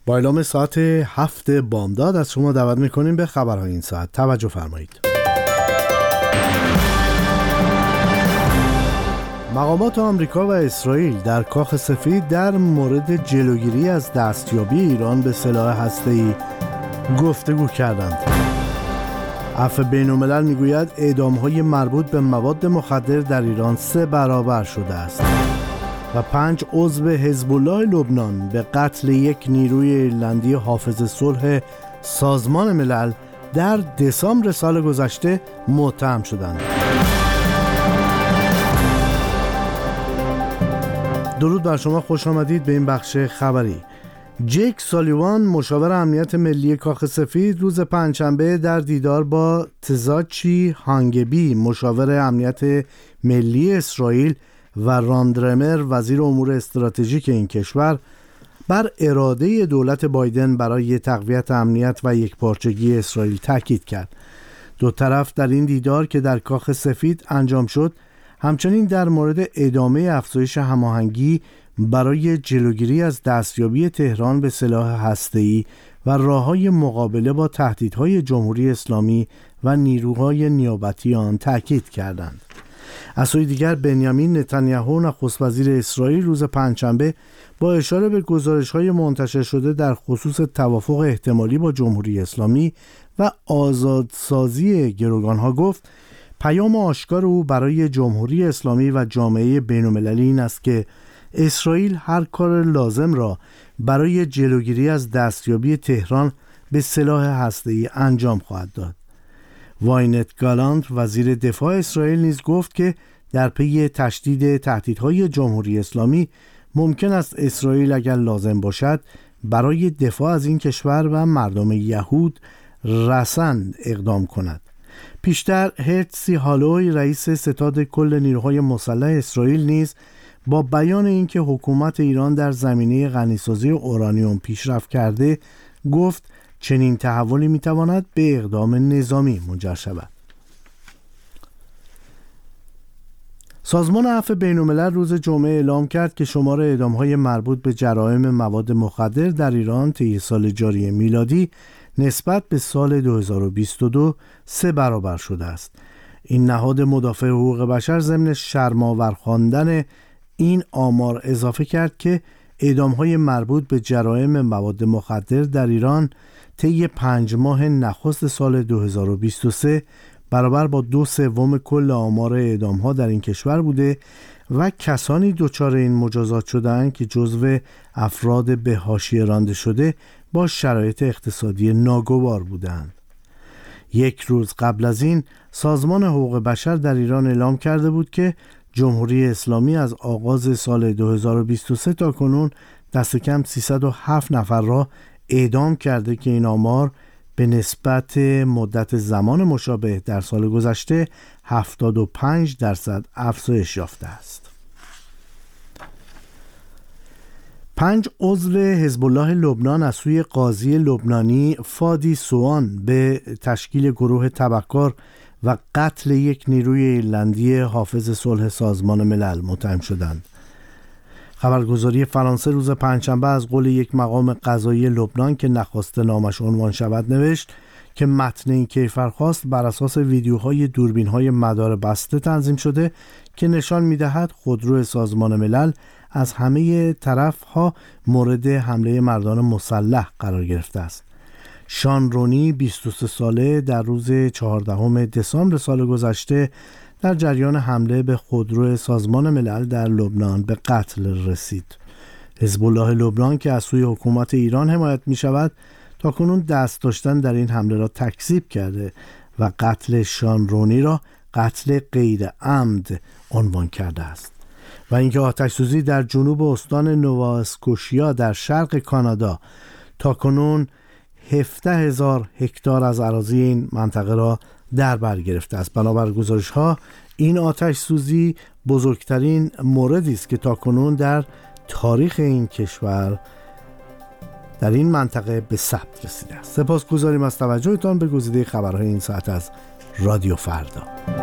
با اعلام ساعت 7 بامداد از شما دعوت میکنیم به خبرهای این ساعت. توجه فرمایید. مقامات آمریکا و اسرائیل در کاخ سفید در مورد جلوگیری از دستیابی ایران به سلاح هسته‌ای گفتگو کردند. عفو بین‌الملل میگوید اعدام‌های مربوط به مواد مخدر در ایران 3 برابر شده است و 5 عضو حزب الله لبنان به قتل یک نیروی ایرلندی حافظ صلح سازمان ملل در دسامبر سال گذشته متهم شدند. درود بر شما، خوش آمدید به این بخش خبری. جیک سالیوان مشاور امنیت ملی کاخ سفید روز پنجشنبه در دیدار با تزاچی هانگبی مشاور امنیت ملی اسرائیل و راندرمر وزیر امور استراتژیک این کشور بر اراده دولت بایدن برای تقویت امنیت و یکپارچگی اسرائیل تاکید کرد. دو طرف در این دیدار که در کاخ سفید انجام شد همچنین در مورد ادامه افزایش هماهنگی برای جلوگیری از دستیابی تهران به سلاح هسته‌ای و راه‌های مقابله با تهدیدهای جمهوری اسلامی و نیروهای نیابتی آن تاکید کردند. از سوی دیگر بنیامین نتانیاهو نخست وزیر اسرائیل روز پنجشنبه با اشاره به گزارش‌های منتشر شده در خصوص توافق احتمالی با جمهوری اسلامی و آزادسازی گروگان‌ها گفت پیام آشکار او برای جمهوری اسلامی و جامعه بین‌المللی این است که اسرائیل هر کار لازم را برای جلوگیری از دستیابی تهران به سلاح هسته‌ای انجام خواهد داد. واینت گالانت وزیر دفاع اسرائیل نیز گفت که در پی تشدید تهدیدهای جمهوری اسلامی ممکن است اسرائیل اگر لازم باشد برای دفاع از این کشور و مردم یهود رسن اقدام کند. پیشتر هرتزی هالوی رئیس ستاد کل نیروهای مسلح اسرائیل نیز با بیان اینکه حکومت ایران در زمینه غنیسازی اورانیوم پیشرفت کرده گفت چنین تحولی میتواند به اقدام نظامی منجر شود. سازمان عفو بین‌الملل روز جمعه اعلام کرد که شمار اعدام‌های مربوط به جرائم مواد مخدر در ایران طی سال جاری میلادی نسبت به سال 2022 3 برابر شده است. این نهاد مدافع حقوق بشر ضمن شرم‌آور خواندن این آمار اضافه کرد که اعدام‌های مربوط به جرائم مواد مخدر در ایران طی 5 ماه نخست سال 2023 برابر با 2/3 کل آمار اعدام‌ها در این کشور بوده و کسانی دچار این مجازات شده‌اند که جزو افراد به حاشیه رانده شده با شرایط اقتصادی ناگوار بودند. یک روز قبل از این سازمان حقوق بشر در ایران اعلام کرده بود که جمهوری اسلامی از آغاز سال 2023 تا کنون دست کم 307 نفر را اعدام کرده که این آمار به نسبت مدت زمان مشابه در سال گذشته 75% افزایش یافته است. 5 عضو حزب الله لبنان از سوی قاضی لبنانی فادی سوان به تشکیل گروه تبهکار و قتل یک نیروی ایرلندی حافظ صلح سازمان ملل متهم شدند. خبرگزاری فرانسه روز پنجشنبه از قول یک مقام قضایی لبنان که نخواسته نامش عنوان شود نوشت که متن این کیفرخواست بر اساس ویدیوهای دوربین‌های مدار بسته تنظیم شده که نشان می‌دهد خودرو سازمان ملل از همه طرف‌ها مورد حمله مردان مسلح قرار گرفته است. شان رونی 23 ساله در روز 14 دسامبر سال گذشته در جریان حمله به خودرو سازمان ملل در لبنان به قتل رسید. حزب الله لبنان که از سوی حکومت ایران حمایت می شود تا کنون دست داشتن در این حمله را تکذیب کرده و قتل شان رونی را قتل غیر عمد عنوان کرده است. و اینکه آتش‌سوزی در جنوب استان نووا اسکوشیا در شرق کانادا تا کنون 17,000 هکتار از اراضی این منطقه را در بر گرفته است. بنابر گزارش‌ها این آتش سوزی بزرگترین موردی است که تاکنون در تاریخ این کشور در این منطقه به ثبت رسیده است. سپاسگزاریم از توجهتان به گزیده خبرهای این ساعت از رادیو فردا.